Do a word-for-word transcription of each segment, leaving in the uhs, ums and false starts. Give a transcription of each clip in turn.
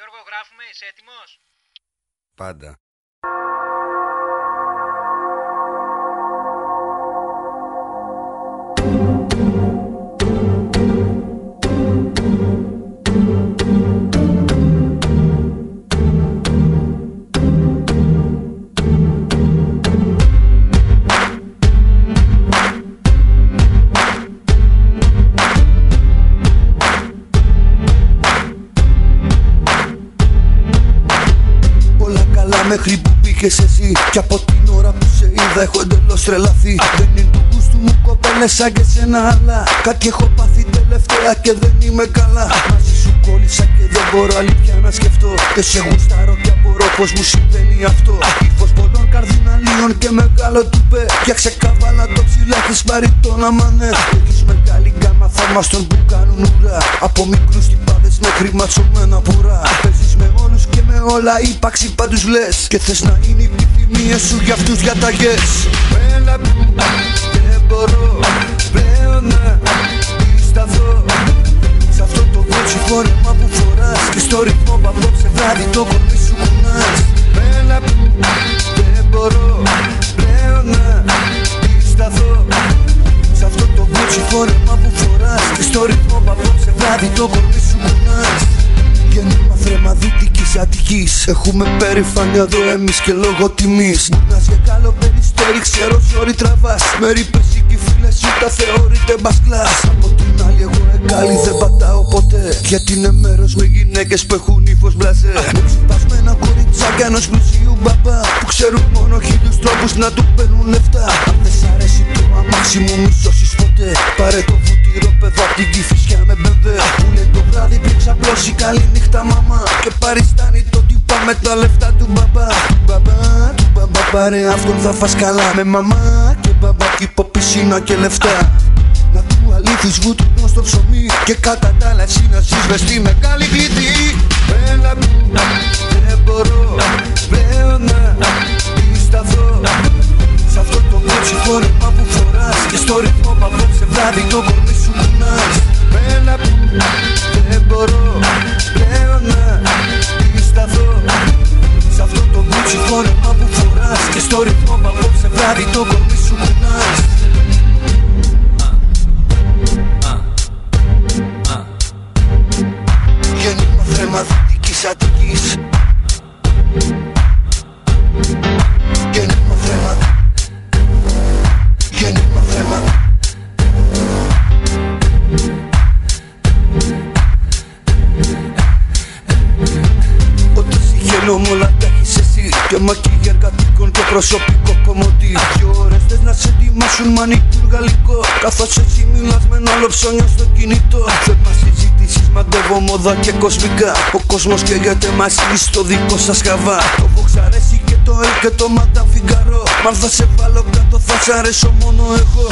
Γιώργο, γράφουμε, είσαι έτοιμος? Πάντα. Μέχρι που πήγες εσύ κι από την ώρα που σε είδα έχω εντελώς τρελαθεί. Δεν είναι του γούστου μου κοπέλες σαν και σένα, αλλά κάτι έχω πάθει τελευταία και δεν είμαι καλά. Μαζί σου κόλλησα και δεν μπορώ αλήθεια να σκεφτώ. Και σε γουστάρω και απορώ πως μου συμβαίνει αυτό. Ύφος πολλών καρδιναλίων και μεγάλο τουπέ. Φτιάξε καβάλα το ψηλά, έχεις πάρει τον αμανέ. Έχεις μεγάλη γκάμα θαυμαστών που κάνουν ουρά. Από μικρούς τυπάδες μέχρι ματσωμένα πουρά. Παίζεις με όλους και με όλα, ύπαρξη πάντους λες. Και θες να είναι οι επιθυμίες σου για αυτούς διαταγές. Έλα που δεν μπορώ πλέον να σταθώ σε αυτό το βότσι φόρεμα που φοράς. Και στο ρυθμό που απόψε βράδυ το κορμί σου κουνάς. Έλα που δεν μπορώ πλέον να σταθώ σε αυτό το βότσι φόρεμα που φοράς. Και στο ρυθμό που απόψε βράδυ το κορμί σου κουνάς. Γέννημα θρέμα Δυτικής Αττικής. Έχουμε περηφάνεια εδώ εμείς και λόγω τιμής. Μουνάς για καλό περιστέρι, ξέρω sorry τραβάς. Με ρίπες οι φίλες σου τα θεωρείτε μπασκλάς. Από την άλλη εγώ εγκάλι δεν πατάω ποτέ. Γιατί είναι μέρος με γυναίκες που έχουν ύφος μπλαζέ. Με ξυπασμένα κοριτσάκια ενός πλουσίου μπαμπά που ξέρουν μόνο χίλιους τρόπους να του παίρνουν λεφτά. Αν δεν σ' αρέσει το αμάξι μου μη σώσεις ποτέ. Πάρε το βουτυρό παιδό απ' την Κηφισιά με μπεμβέ. Που λέει το βράδυ πριν ξαπλώσει καλή νύχτα μαμά. Και παριστάνει το τύπα με τα λεφτά του μπαμπά. Του μπαμπά, του μπαμπά πάρε αυτόν θα φας καλά. Με μαμά και μπαμπά κήπο πισίνα και λεφτά. Να του αλήθεις βουτυρό στο ψωμί. Και κατά τα άλλα εσύ να ζεις μες στη μεγάλη κλειδί. Έλα που δεν μπορώ πλέον να σταθώ σε αυτό το βότσι φόρεμα που φοράς. Και στο ρυθμό που απόψε βράδυ το κορμί σου κουνάς. Έλα που δεν μπορώ πλέον να σταθώ σε αυτό το βότσι φόρεμα που φοράς. Και στο ρυθμό που απόψε βράδυ το κορμί σου κουνάς. Γέννημα θρέμα Δυτικής Αττικής. Γέννημα θρέμα. Γέννημα θρέμα. Όταν συγχαίνω μ' όλα τα έχεις εσύ. Και μακίγια εργατικών και προσωπικό κομμωτή. Δυο ώρες θες να σε ετοιμάσουν μανικούρ γαλλικό. Καθώς έτσι μιλάς με ένα άλλο ψώνιο στο κινητό. Θέμα συζητήσεις μαντεύω μόδα και κοσμικά. Ο κόσμος καίγεται μαζί στο δικό σας χαβά. Το Vox αρέσει και το Ελ και το Madame Figaro. Μ' αν θα σε βάλω κάτω θα σ' αρέσω μόνο εγώ.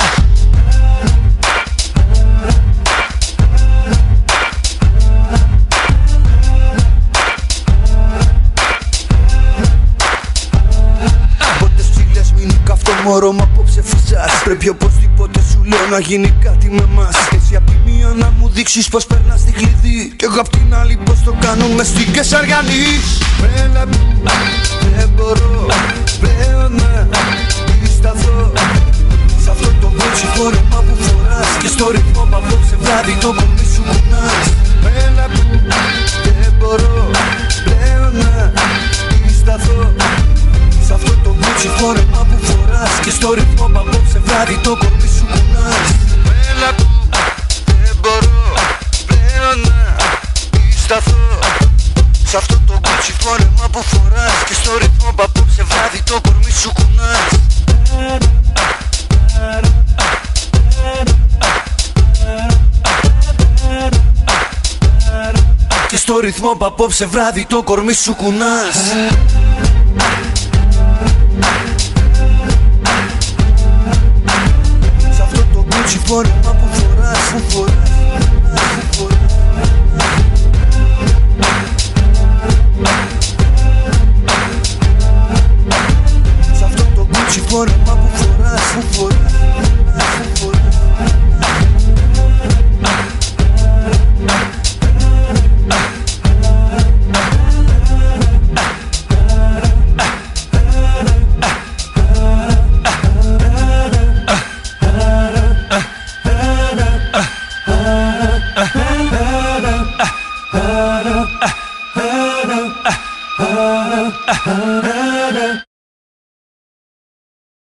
Μωρό μ' απόψε φυσάς. Πρέπει οπωσδήποτε σου λέω να γίνει κάτι με μας. Εσύ απ' τη μία να μου δείξεις πως περνάς την κλειδί. Κι εγώ απ' την άλλη πως το κάνουμε στην Κεσαριανή. Έλα που δεν μπορώ πλέον να σταθώ σε αυτό το βότσι φόρεμα που φοράς. Και στο ρυθμό που απόψε βράδυ το κορμί σου κουνάς. Έλα που δεν μπορώ πλέον να σταθώ σε αυτό το βότσι φόρεμα που φοράς. Και στο ρυθμό που απόψε βράδυ το κορμί σου κουνάς. Έλα που δεν μπορώ πλέον να σταθώ σε αυτό το βότσι φόρεμα που φοράς. Και στο ρυθμό που απόψε βράδυ το κορμί σου κουνάς. Και στο ρυθμό που απόψε βράδυ το κορμί σου κουνάς. Σε αυτό το βότσι φόρεμα που φοράς, που φοράς, που φοράς. Σε αυτό το βότσι φόρεμα που φοράς, που φοράς, που φοράς. ah, ah, ah.